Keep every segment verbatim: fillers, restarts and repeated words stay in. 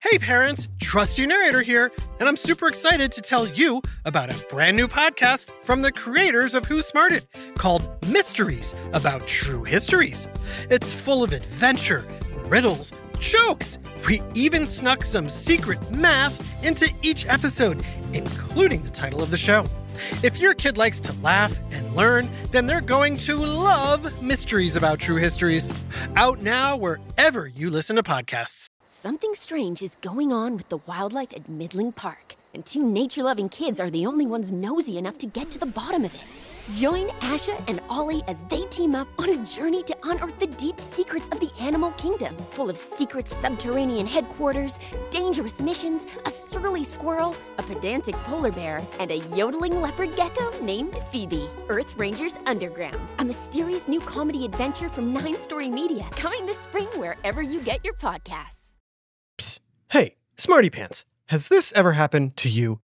Hey parents, Trusty Narrator here, and I'm super excited to tell you about a brand new podcast from the creators of Who Smarted called Mysteries About True Histories. It's full of adventure, riddles, jokes. We even snuck some secret math into each episode, including the title of the show. If your kid likes to laugh and learn, then they're going to love Mysteries About True Histories. Out now wherever you listen to podcasts. Something strange is going on with the wildlife at Midland Park, and two nature-loving kids are the only ones nosy enough to get to the bottom of it. Join Asha and Ollie as they team up on a journey to unearth the deep secrets of the animal kingdom, full of secret subterranean headquarters, dangerous missions, a surly squirrel, a pedantic polar bear, and a yodeling leopard gecko named Phoebe. Earth Rangers Underground, a mysterious new comedy adventure from Nine Story Media, coming this spring wherever you get your podcasts. Psst. Hey, Smarty Pants, has this ever happened to you?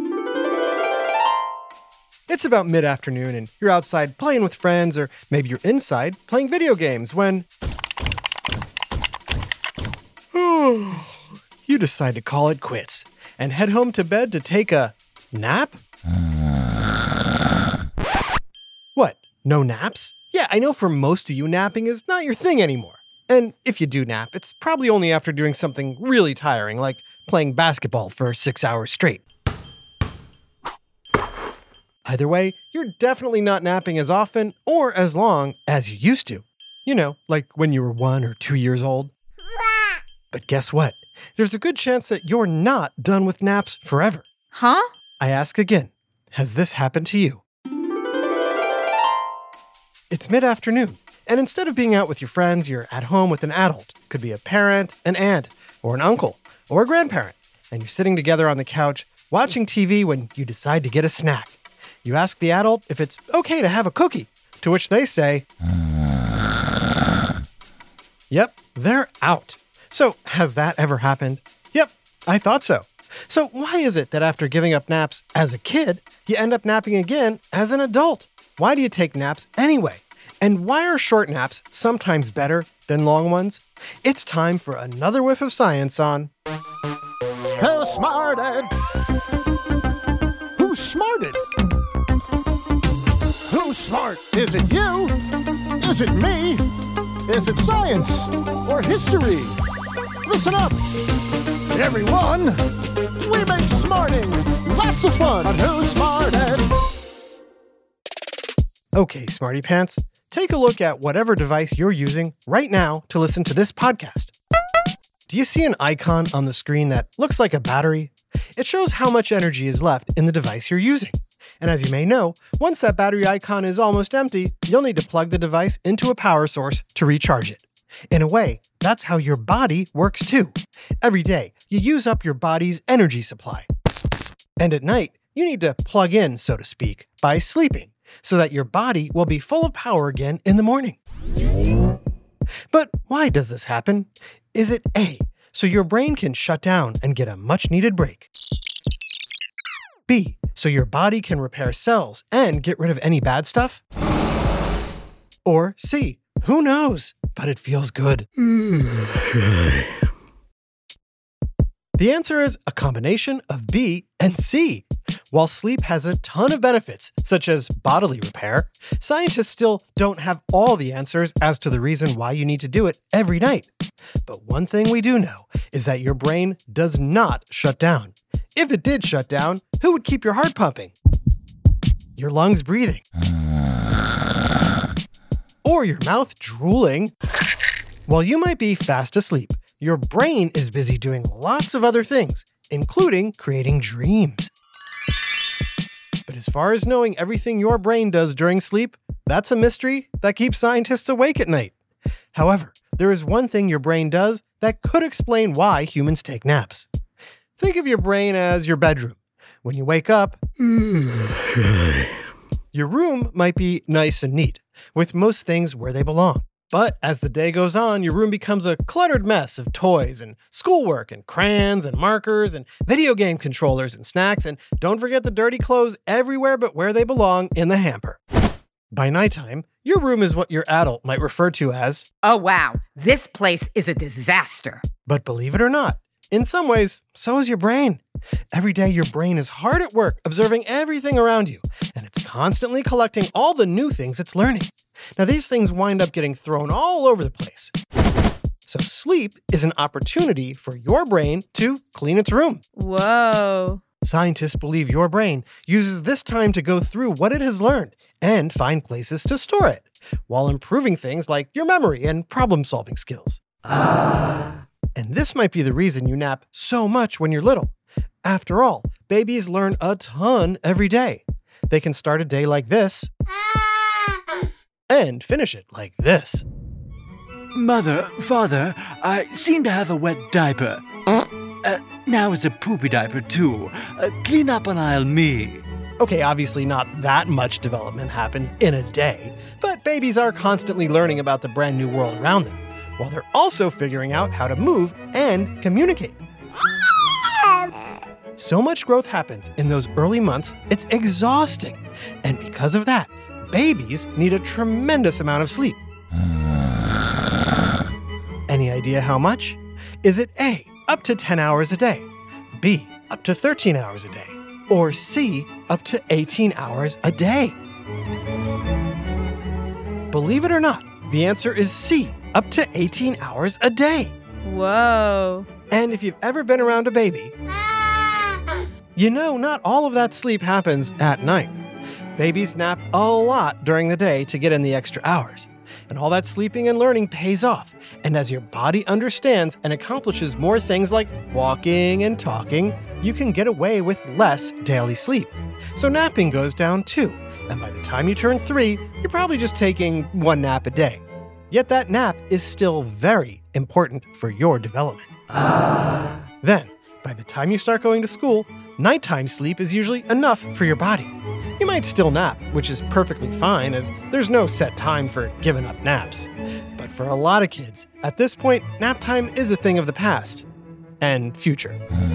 It's about mid-afternoon and you're outside playing with friends, or maybe you're inside playing video games when you decide to call it quits and head home to bed to take a nap? What, no naps? Yeah, I know for most of you napping is not your thing anymore. And if you do nap, it's probably only after doing something really tiring, like playing basketball for six hours straight. Either way, you're definitely not napping as often or as long as you used to. You know, like when you were one or two years old. But guess what? There's a good chance that you're not done with naps forever. Huh? I ask again, has this happened to you? It's mid-afternoon, and instead of being out with your friends, you're at home with an adult. Could be a parent, an aunt, or an uncle, or a grandparent. And you're sitting together on the couch, watching T V when you decide to get a snack. You ask the adult if it's okay to have a cookie, to which they say, yep, they're out. So has that ever happened? Yep, I thought so. So why is it that after giving up naps as a kid, you end up napping again as an adult? Why do you take naps anyway? And why are short naps sometimes better than long ones? It's time for another whiff of science on Who Smarted? Who Smarted? Who's smart? Is it you? Is it me? Is it science or history? Listen up, everyone. We make smarting lots of fun on Who Smarted. Okay, Smarty Pants, take a look at whatever device you're using right now to listen to this podcast. Do you see an icon on the screen that looks like a battery? It shows how much energy is left in the device you're using. And as you may know, once that battery icon is almost empty, you'll need to plug the device into a power source to recharge it. In a way, that's how your body works too. Every day, you use up your body's energy supply. And at night, you need to plug in, so to speak, by sleeping, so that your body will be full of power again in the morning. But why does this happen? Is it A, so your brain can shut down and get a much-needed break? B, so your body can repair cells and get rid of any bad stuff? Or C, who knows, but it feels good. The answer is a combination of B and C. While sleep has a ton of benefits, such as bodily repair, scientists still don't have all the answers as to the reason why you need to do it every night. But one thing we do know is that your brain does not shut down. If it did shut down, who would keep your heart pumping? Your lungs breathing? Or your mouth drooling? While you might be fast asleep, your brain is busy doing lots of other things, including creating dreams. But as far as knowing everything your brain does during sleep, that's a mystery that keeps scientists awake at night. However, there is one thing your brain does that could explain why humans take naps. Think of your brain as your bedroom. When you wake up, your room might be nice and neat, with most things where they belong. But as the day goes on, your room becomes a cluttered mess of toys and schoolwork and crayons and markers and video game controllers and snacks, and don't forget the dirty clothes everywhere but where they belong in the hamper. By nighttime, your room is what your adult might refer to as, oh wow, this place is a disaster. but believe it or not, In some ways, so is your brain. Every day, your brain is hard at work observing everything around you, and it's constantly collecting all the new things it's learning. Now, these things wind up getting thrown all over the place. So sleep is an opportunity for your brain to clean its room. Whoa. Scientists believe your brain uses this time to go through what it has learned and find places to store it, while improving things like your memory and problem-solving skills. Ah. And this might be the reason you nap so much when you're little. After all, babies learn a ton every day. They can start a day like this and finish it like this. Mother, father, I seem to have a wet diaper. Uh, now it's a poopy diaper, too. Uh, clean up on aisle me. Okay, obviously not that much development happens in a day, but babies are constantly learning about the brand new world around them, while they're also figuring out how to move and communicate. So much growth happens in those early months, it's exhausting. And because of that, babies need a tremendous amount of sleep. Any idea how much? Is it A, up to ten hours a day, B, up to thirteen hours a day, or C, up to eighteen hours a day? Believe it or not, the answer is C, up to eighteen hours a day. Whoa. And if you've ever been around a baby, you know not all of that sleep happens at night. Babies nap a lot during the day to get in the extra hours. And all that sleeping and learning pays off. And as your body understands and accomplishes more things like walking and talking, you can get away with less daily sleep. So napping goes down too. And by the time you turn three, you're probably just taking one nap a day. Yet that nap is still very important for your development. Ah. Then, by the time you start going to school, nighttime sleep is usually enough for your body. You might still nap, which is perfectly fine, as there's no set time for giving up naps. But for a lot of kids, at this point, nap time is a thing of the past and future.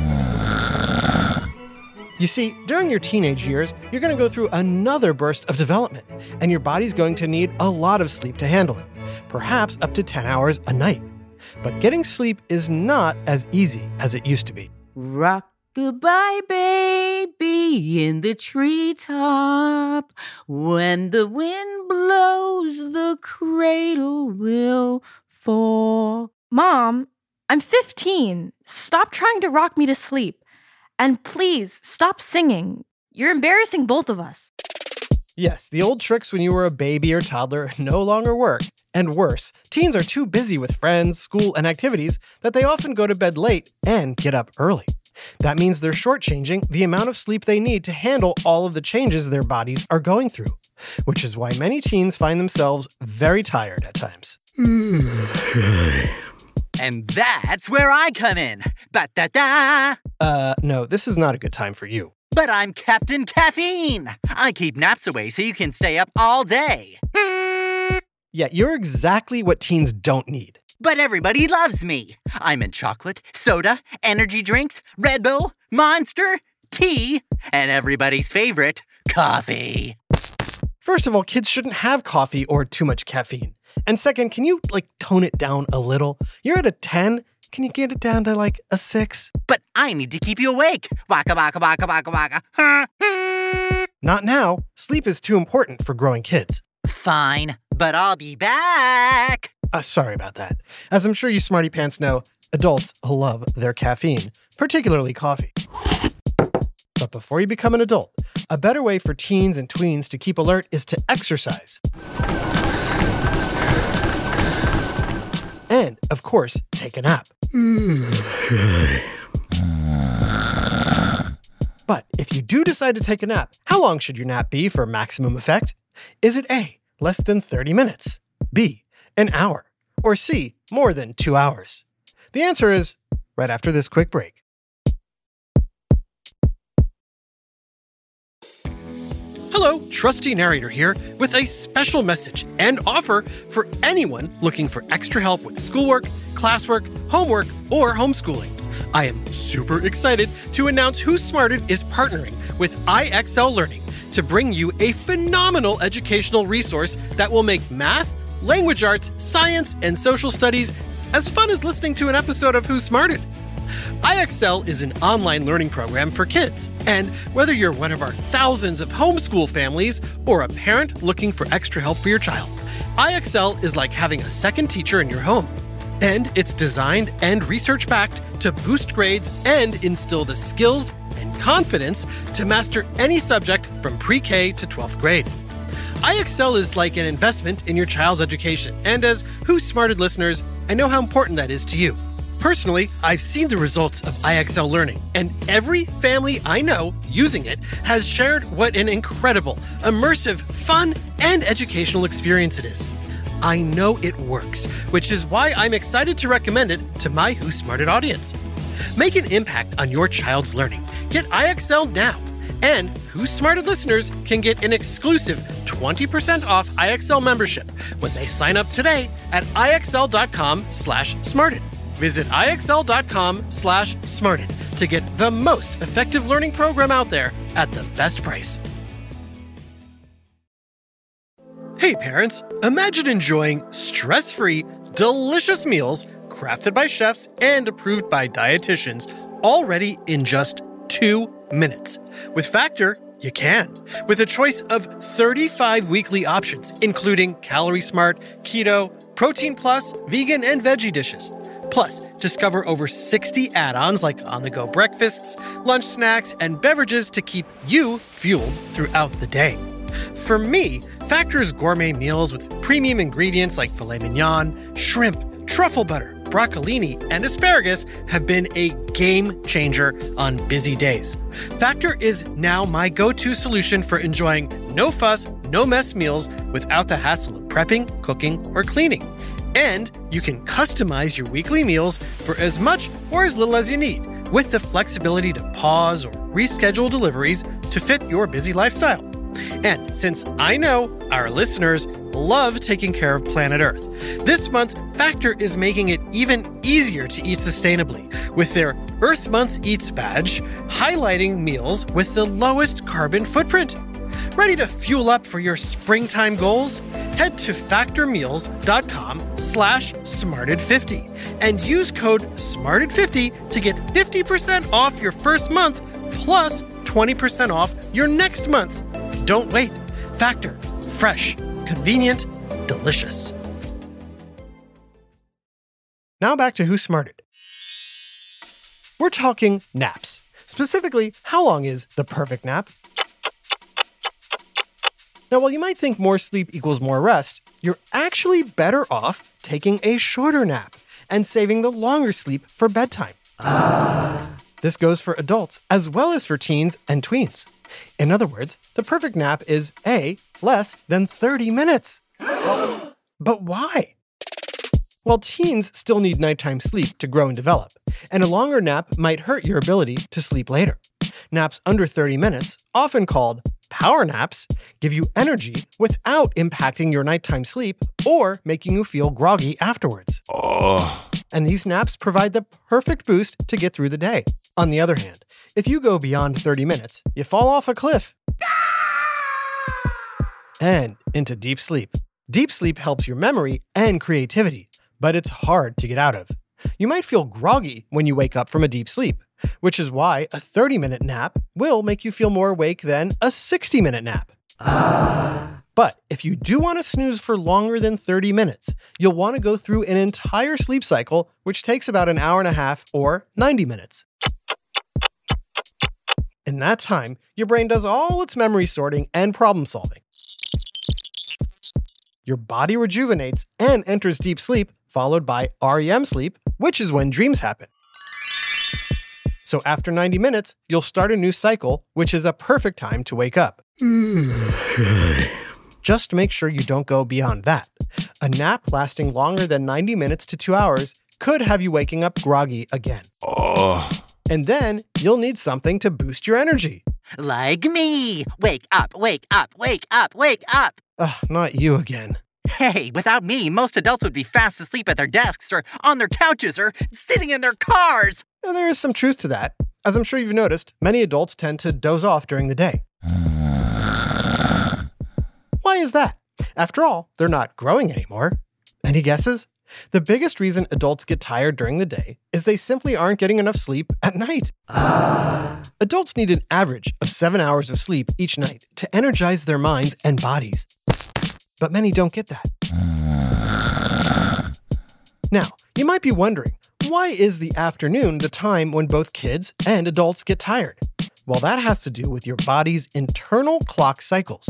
You see, during your teenage years, you're going to go through another burst of development, and your body's going to need a lot of sleep to handle it, perhaps up to ten hours a night. But getting sleep is not as easy as it used to be. Rock goodbye, baby, in the treetop. When the wind blows, the cradle will fall. Mom, I'm fifteen. Stop trying to rock me to sleep. And please, stop singing. You're embarrassing both of us. Yes, the old tricks when you were a baby or toddler no longer work. And worse, teens are too busy with friends, school, and activities that they often go to bed late and get up early. That means they're shortchanging the amount of sleep they need to handle all of the changes their bodies are going through, which is why many teens find themselves very tired at times. And that's where I come in. Ba-da-da! Uh, no, this is not a good time for you. But I'm Captain Caffeine. I keep naps away so you can stay up all day. Yeah, you're exactly what teens don't need. But everybody loves me. I'm in chocolate, soda, energy drinks, Red Bull, Monster, tea, and everybody's favorite, coffee. First of all, kids shouldn't have coffee or too much caffeine. And second, can you, like, tone it down a little? You're at a ten. Can you get it down to, like, a six? But I need to keep you awake. Waka, waka, waka, waka, waka. Not now. Sleep is too important for growing kids. Fine, but I'll be back. Uh, sorry about that. As I'm sure you smarty pants know, adults love their caffeine, particularly coffee. But before you become an adult, a better way for teens and tweens to keep alert is to exercise. And, of course, take a nap. But if you do decide to take a nap, how long should your nap be for maximum effect? Is it A, less than thirty minutes, B, an hour, or C, more than two hours? The answer is right after this quick break. Hello, Trusty Narrator here with a special message and offer for anyone looking for extra help with schoolwork, classwork, homework, or homeschooling. I am super excited to announce Who Smarted is partnering with I X L Learning to bring you a phenomenal educational resource that will make math, language arts, science, and social studies as fun as listening to an episode of Who Smarted. iExcel is an online learning program for kids. And whether you're one of our thousands of homeschool families or a parent looking for extra help for your child, iExcel is like having a second teacher in your home. And it's designed and research-backed to boost grades and instill the skills and confidence to master any subject from pre-K to twelfth grade. iExcel is like an investment in your child's education, and as Who Smarted listeners, I know how important that is to you. Personally, I've seen the results of iExcel learning, and every family I know using it has shared what an incredible, immersive, fun, and educational experience it is. I know it works, which is why I'm excited to recommend it to my Who Smarted audience. Make an impact on your child's learning. Get iExcel now. And Who Smarted listeners can get an exclusive twenty percent off iExcel membership when they sign up today at iexcel.com slash smarted. Visit iexcel.com slash smarted to get the most effective learning program out there at the best price. Hey parents, imagine enjoying stress-free, delicious meals crafted by chefs and approved by dietitians, all ready in just two minutes. With Factor, you can. With a choice of thirty-five weekly options, including Calorie Smart, Keto, Protein Plus, Vegan, and Veggie dishes. Plus, discover over sixty add-ons like on-the-go breakfasts, lunch snacks, and beverages to keep you fueled throughout the day. For me, Factor's gourmet meals with premium ingredients like filet mignon, shrimp, truffle butter, broccolini, and asparagus have been a game changer on busy days. Factor is now my go-to solution for enjoying no-fuss, no-mess meals without the hassle of prepping, cooking, or cleaning. And you can customize your weekly meals for as much or as little as you need, with the flexibility to pause or reschedule deliveries to fit your busy lifestyle. And since I know our listeners love taking care of planet Earth, this month, Factor is making it even easier to eat sustainably with their Earth Month Eats badge, highlighting meals with the lowest carbon footprint. Ready to fuel up for your springtime goals? Head to factormeals.com slash smarted50 and use code smarted fifty to get fifty percent off your first month plus twenty percent off your next month. Don't wait. Factor. Fresh. Convenient. Delicious. Now back to Who Smarted. We're talking naps. Specifically, how long is the perfect nap? Now, while you might think more sleep equals more rest, you're actually better off taking a shorter nap and saving the longer sleep for bedtime. Ah. This goes for adults as well as for teens and tweens. In other words, the perfect nap is A, less than thirty minutes. But why? Well, teens still need nighttime sleep to grow and develop, and a longer nap might hurt your ability to sleep later. Naps under thirty minutes, often called power naps, give you energy without impacting your nighttime sleep or making you feel groggy afterwards. Oh. And these naps provide the perfect boost to get through the day. On the other hand, if you go beyond thirty minutes, you fall off a cliff and into deep sleep. Deep sleep helps your memory and creativity, but it's hard to get out of. You might feel groggy when you wake up from a deep sleep, which is why a thirty-minute nap will make you feel more awake than a sixty-minute nap. Ah. But if you do want to snooze for longer than thirty minutes, you'll want to go through an entire sleep cycle, which takes about an hour and a half or ninety minutes. In that time, your brain does all its memory sorting and problem solving. Your body rejuvenates and enters deep sleep, followed by R E M sleep, which is when dreams happen. So after ninety minutes, you'll start a new cycle, which is a perfect time to wake up. Just make sure you don't go beyond that. A nap lasting longer than ninety minutes to two hours could have you waking up groggy again. Oh. And then you'll need something to boost your energy. Like me. Wake up, wake up, wake up, wake up. Ugh, not you again. Hey, without me, most adults would be fast asleep at their desks or on their couches or sitting in their cars. Now, there is some truth to that. As I'm sure you've noticed, many adults tend to doze off during the day. Why is that? After all, they're not growing anymore. Any guesses? The biggest reason adults get tired during the day is they simply aren't getting enough sleep at night. Adults need an average of seven hours of sleep each night to energize their minds and bodies. But many don't get that. Now, you might be wondering, why is the afternoon the time when both kids and adults get tired? Well, that has to do with your body's internal clock cycles.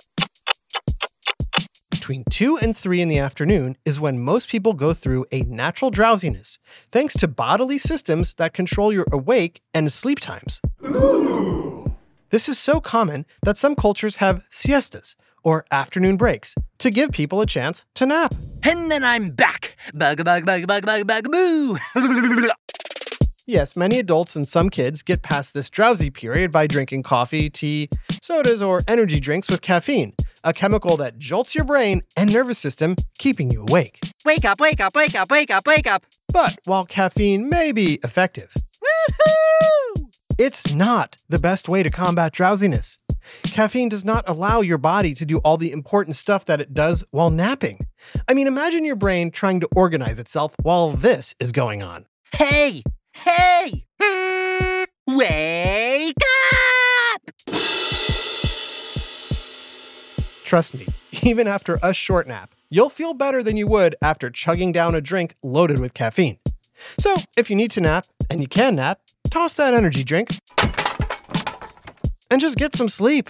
Between two and three in the afternoon is when most people go through a natural drowsiness, thanks to bodily systems that control your awake and sleep times. Ooh. This is so common that some cultures have siestas, or afternoon breaks, to give people a chance to nap. And then I'm back. Bug, bug, bug, bug, bug, bug, boo. Yes, many adults and some kids get past this drowsy period by drinking coffee, tea, sodas, or energy drinks with caffeine, a chemical that jolts your brain and nervous system, keeping you awake. Wake up, wake up, wake up, wake up, wake up. But while caffeine may be effective, Woohoo! It's not the best way to combat drowsiness. Caffeine does not allow your body to do all the important stuff that it does while napping. I mean, imagine your brain trying to organize itself while this is going on. Hey, hey, wake up! Trust me, even after a short nap, you'll feel better than you would after chugging down a drink loaded with caffeine. So, if you need to nap, and you can nap, toss that energy drink and just get some sleep.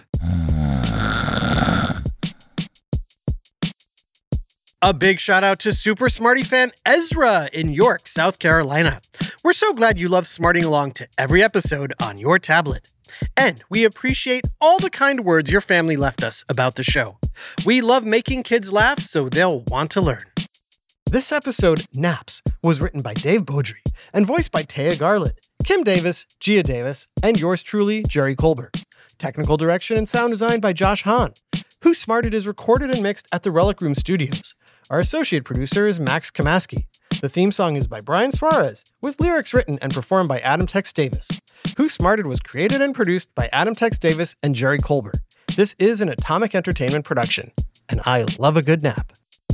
A big shout out to Super Smarty fan Ezra in York, South Carolina. We're so glad you love smarting along to every episode on your tablet. And we appreciate all the kind words your family left us about the show. We love making kids laugh, so they'll want to learn. This episode, Naps, was written by Dave Beaudry and voiced by Taya Garland, Kim Davis, Gia Davis, and yours truly, Jerry Colbert. Technical direction and sound design by Josh Hahn. Who Smarted is recorded and mixed at the Relic Room Studios. Our associate producer is Max Kamaski. The theme song is by Brian Suarez, with lyrics written and performed by Adam Tex Davis. Who Smarted was created and produced by Adam Tex Davis and Jerry Colbert. This is an Atomic Entertainment production, and I love a good nap.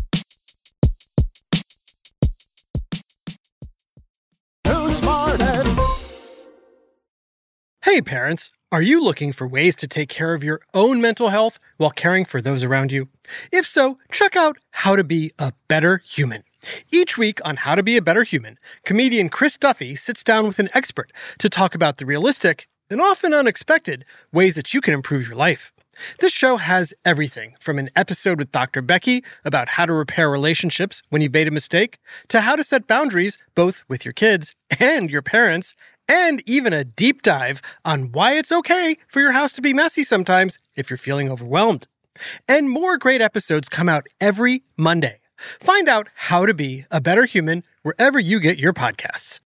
Who Smarted? Hey parents, are you looking for ways to take care of your own mental health while caring for those around you? If so, check out How to Be a Better Human. Each week on How to Be a Better Human, comedian Chris Duffy sits down with an expert to talk about the realistic, and often unexpected, ways that you can improve your life. This show has everything from an episode with Doctor Becky about how to repair relationships when you've made a mistake, to how to set boundaries both with your kids and your parents, and even a deep dive on why it's okay for your house to be messy sometimes if you're feeling overwhelmed. And more great episodes come out every Monday. Find out how to be a better human wherever you get your podcasts.